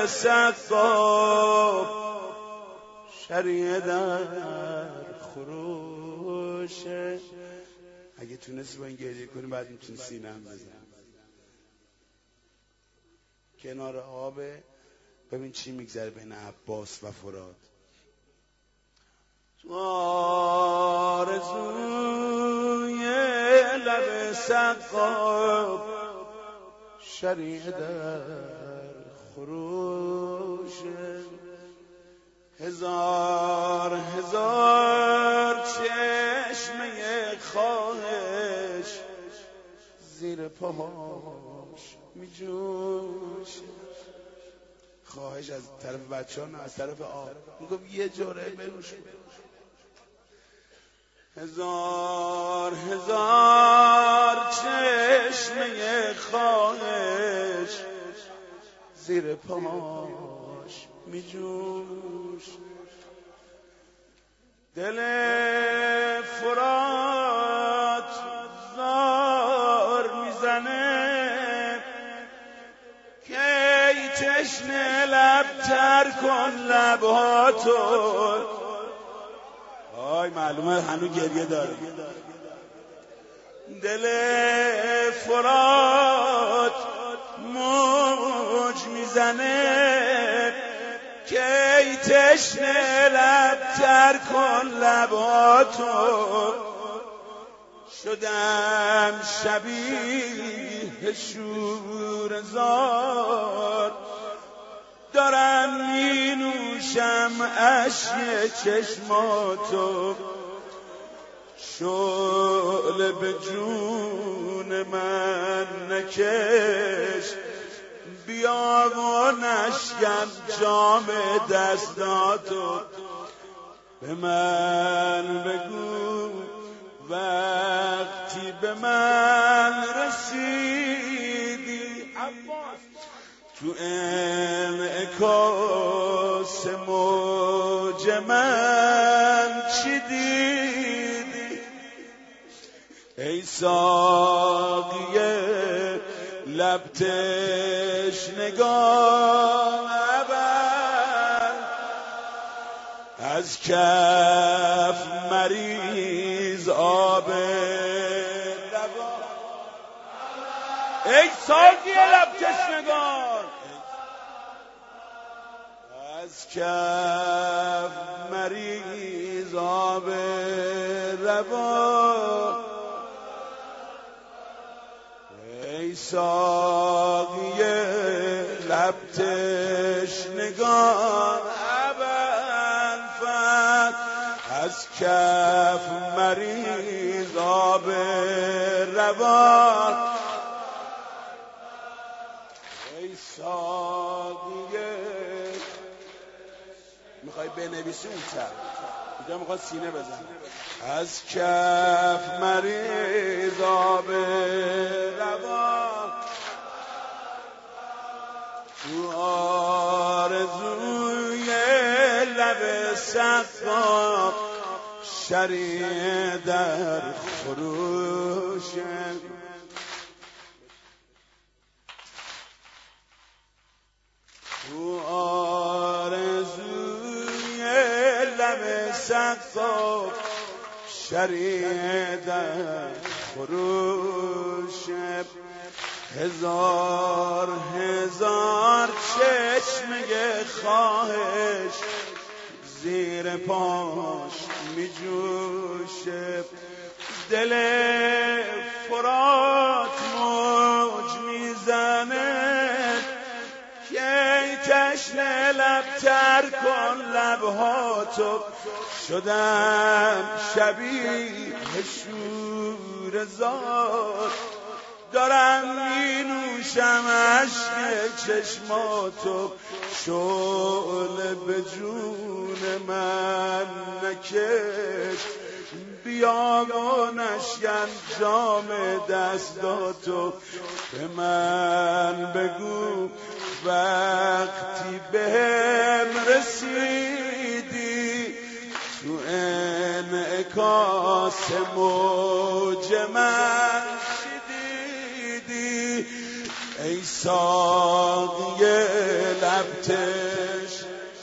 سقا شریعه در خروشه. اگه تونستی با این گریه کنی بعد میتونی سینه‌ام بزن. کنار آبه، ببین چی میگذره بین عباس و فرات. تو آرزوی لب سقا شریعه در خروشه. هزار هزار چشمه خواهش زیر پاهاش میجوشه. خواهش از طرف بچه ها نه، از طرف آب. میگم یه جوره بنوش. هزار هزار چشمه خواهش زیر پاهاش میجوش. دل فرات زار میزنه که ای تشنه لب تر کن لبهاتو. آی معلومه هنو گریه داره. دل فرات موج میزنه که ای تشنه لب تر کن لباتو. شدم شبیه شورزار دارم می نوشم اشک چشماتو. شعله به جون من نکش بیا و نشکن جام دستاتو. به من بگو وقتی به من رسیدی تو انعکاس موج من چی دیدی؟ ای ساقی لب تشنگان ابر از کف مریز آب لبان. ای ساقی لب تشنگان از کف مریز آب لبان. ای ساقی لب تشنگان ابوالفضل از کف مریز آب روان. ای ساقی میخوای بنویسی اون تر اینجا میخواد سینه بزن. از کف مریز آب روان تو آرزوی لب سقا شریعه در خروشه. تو آرزوی لب سقا شریعه در خروشه. هزار هزار چشمه خواهش زیر پاش میجوشه. دل فرات موج میزنه که ای تشنه لب تر کن لبهاتو. شدم شبیه شورزار دارم می نوشم اشک چشماتو. شعله به جون من نکش بیا و نشکن جام دستاتو. به من بگو وقتی بهم رسیدی تو انعکاس موج من ای ساقی لبتش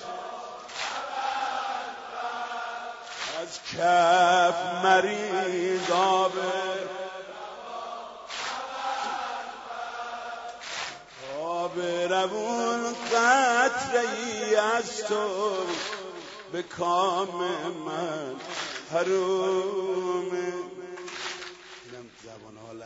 از کف مریض آب روون قطره‌ای از تو به کام من حرومه. اینم زبان حال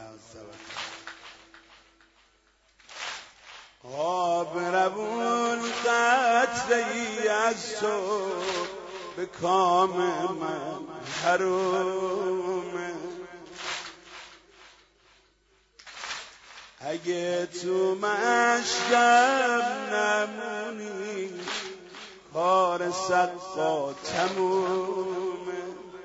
آب روون قطره‌ای از تو به کام من حرومه. اگه تو مشکم نمونی کار سقا تمومه.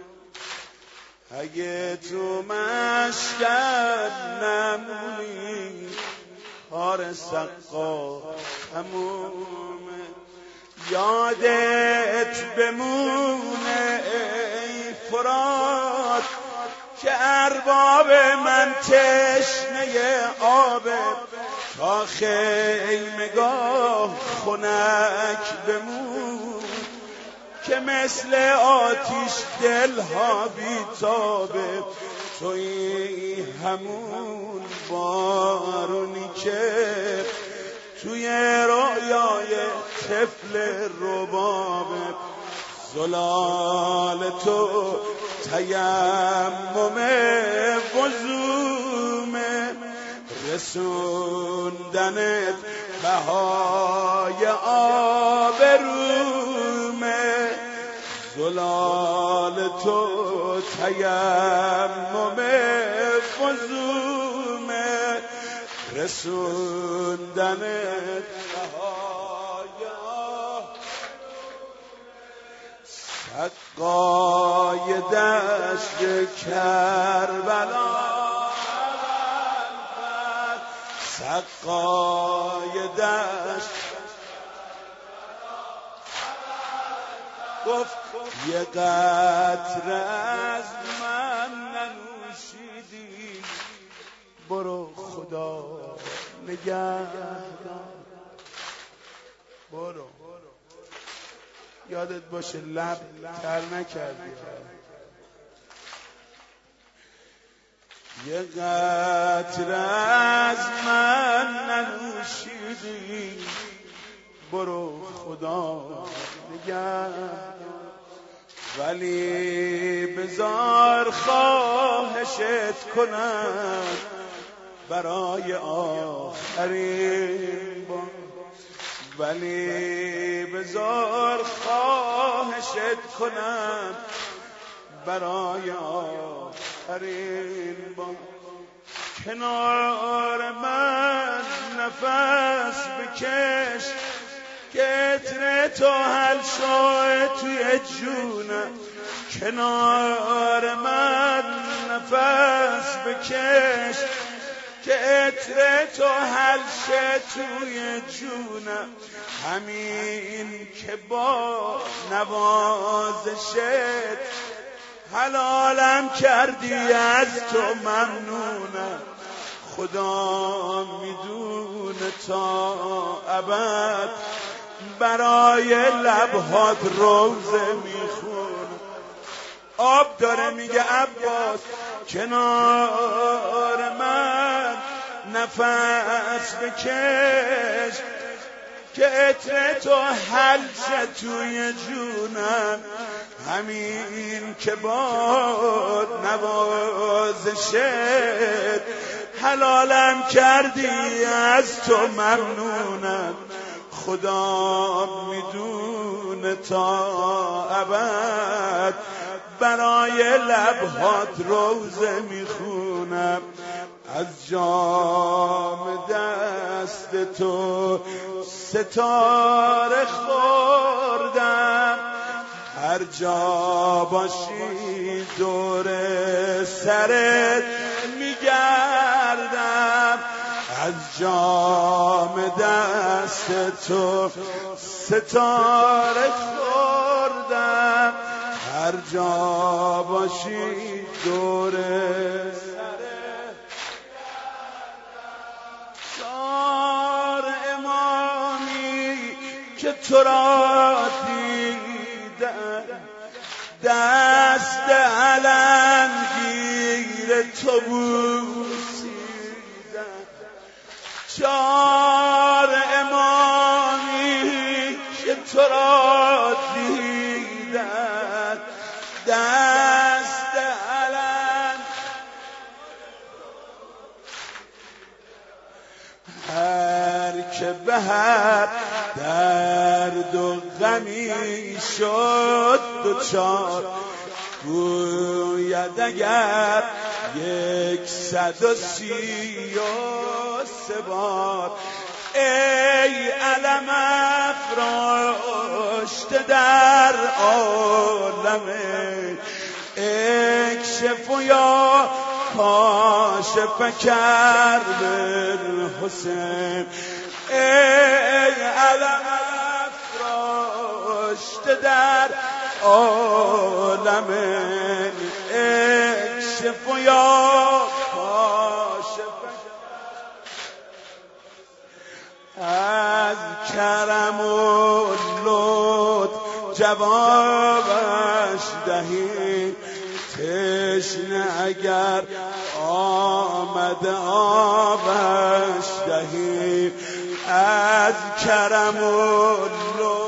اگه تو مشکم نمونی کار سقا تمومه. یادت بمونه ای فرات که ارباب من تشنه آبه، تا خیمگاه خنک بمون که مثل آتیش دلها بیتابه. توی همون بارونی که توی رویای طفل ربابه. زلال تو تیمم وضومه، رسوندنت بهای آبرومه. زلال تو تیمم وضومه، رسوندنت بهای سقای دشت کربلا، سقای دشت گفت یه قطره از من ننوشیدی، برو خدا نگهدار. برو یادت باشه لب تر نکردی. یه قطره از من ننوشیدی، برو خدا نگهدار. ولی بذار خواهشت کنم برای آخرین بار. ولی بذار خواهشت کنم برای آخرین بار. کنار من نفس بکش که عطر تو حل شد توی جونم. کنار من نفس بکش که عطر تو حل شد توی جونم. همین که با نوازشت حلالم کردی از تو ممنونم. خدا میدونه تا ابد برای لبهات روزه میخونم. آب داره میگه عباس کنار من نفس بکش که عطر تو حل شد توی جونم. همین که با نوازشت حلالم کردی از تو ممنونم. خدا میدونه تا ابد برای لبهات روزه میخونم. از جام دست تو ستاره خوردم، هر جا باشی دور سرت میگردم. از جام دست تو ستاره خوردم، هر جا باشی دور سرت. چار امامی که تو را دیدم دست علمگیر تو بوسیدم 4 امامی که تو را دیدم دست علم هر که به هر درد و غمی شد دچار گوید اگر 133 بار ای علم افراشته در عالم اکشف یا کاشف کرب الحسین ای علم افراشته در عالم اکشف یا کاشف از کرم و لطف جوابش دهی تشنه اگر آمد آبش دهی از کرم و لطف